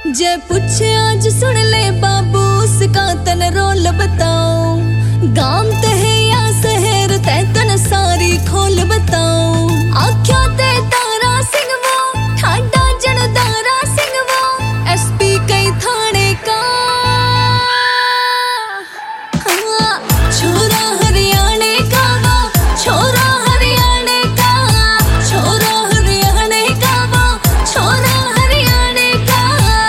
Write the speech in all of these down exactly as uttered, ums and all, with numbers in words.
जे पूछे आज सुन ले बाबू उसका तन रोल बताओ। गांव ते है या शहर ते तन सारी खोल बताओ। आख्या ते तारा सिंह वो ठाडा जनदारा सिंह वो एसपी कई थाने का। हाँ, छोरा हरियाणे का वो छोरा हरियाणे का। छोरा हरियाणे का वो छोरा हरियाणे का।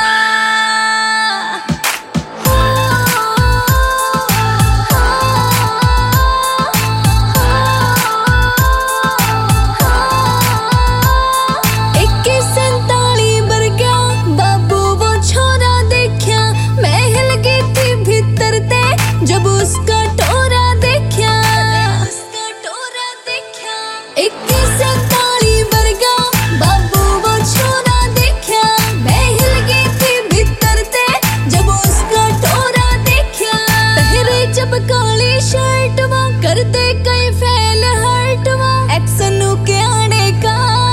इक्कीस सैंताली बरगा बाबू वो छोरा देखा। मैं हिल गई थी भीतर ते जब उसका टोरा देखा। उसका टोरा देखा। इक्कीस सैंताली बरगा बाबू वो छोरा देखा। मैं हिल गई थी भीतर ते जब उसका टोरा देखा। पहरे जब काली शर्ट वो कर दे कई फैल हर्ट वो एक्शन के आने का।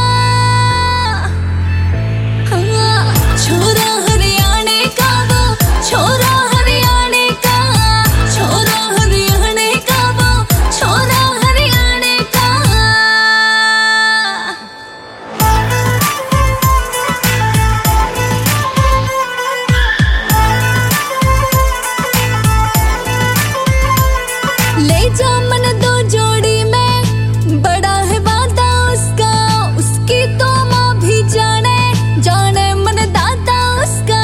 हाँ, छोरा हरियाणे का वो छोरा हरियाणे का। छोरा हरियाणे का वो छोरा हरियाणे का। ले जा मन दो जोड़ी में बड़ा है वादा उसका। उसकी तो माँ भी जाने जाने मन दादा उसका।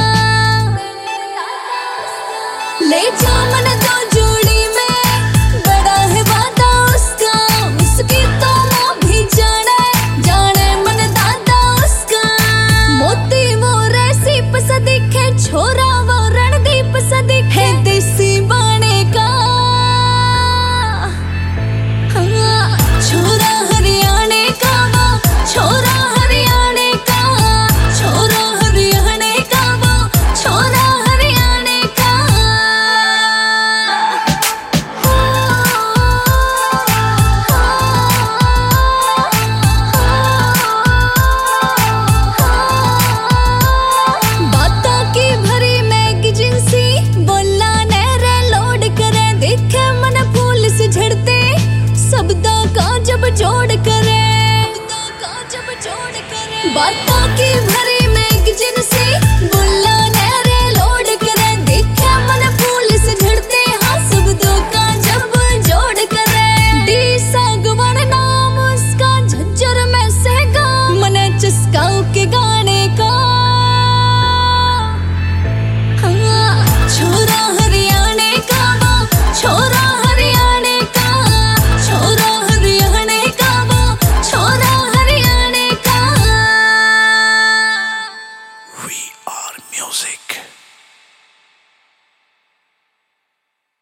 ले जा मन दो जोड़ी में बड़ा है वादा उसका। उसकी तो माँ भी जाने जाने मन दादा उसका। मोती वो रैसी सा दिखे छोरा वो रणदीप सा दिखे देसी बाणे का। हाँ, छोरा हरियाणे का वो छोरा हरियाणे का। छोरा हरियाणे का वो छोरा हरियाणे का। बाता की भरी मैग जिनसी बोला नेरे लोड करे। देखे मन फूल से झड़ते शब्दों का जब जोड़ करे। शब्दों का जब जोड़ करे। बाता की भरी